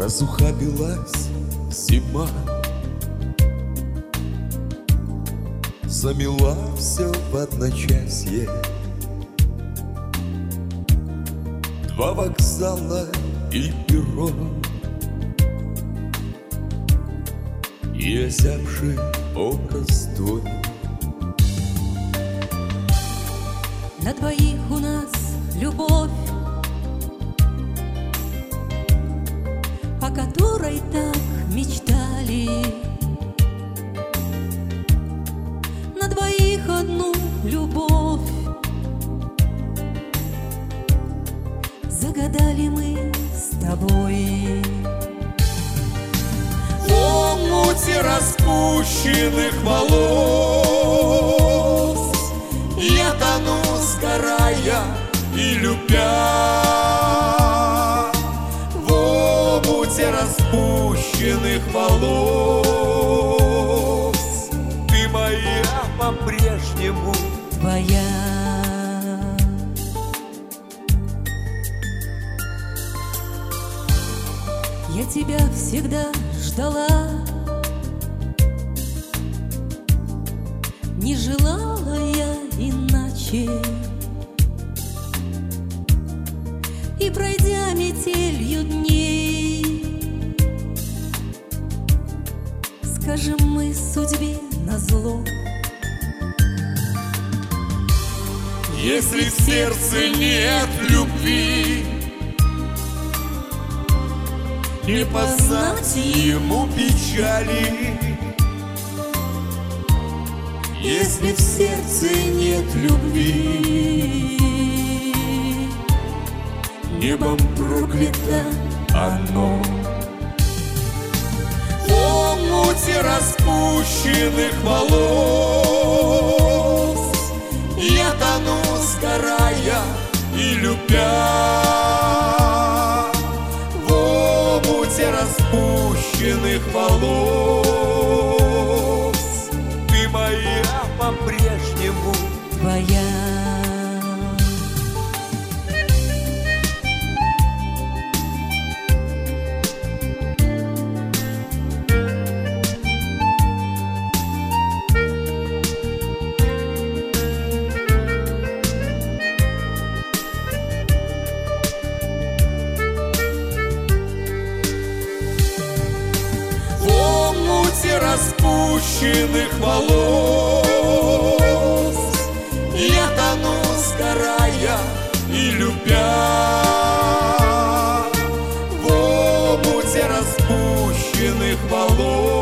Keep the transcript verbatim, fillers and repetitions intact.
Разухабилась зима, замела все в одночасье. Два вокзала и перо, и озябший образ твой. На двоих у нас любовь, о которой так мечтали. На двоих одну любовь загадали мы с тобой. В омуте распущенных волос я тону, сгорая и любя. В омуте распущенных волос ты моя по-прежнему твоя. Я тебя всегда ждала, не желала я иначе. И пройдя метелью дней, скажем мы судьбе назло. Если в сердце нет любви, не познать ему печали. Если в сердце нет любви, небом проклято оно. В омуте распущенных волос я тону, сгорая и любя. В омуте распущенных волос ты моя по-прежнему твоя. распущенных волос я тону, сгорая и любя. В омуте распущенных волос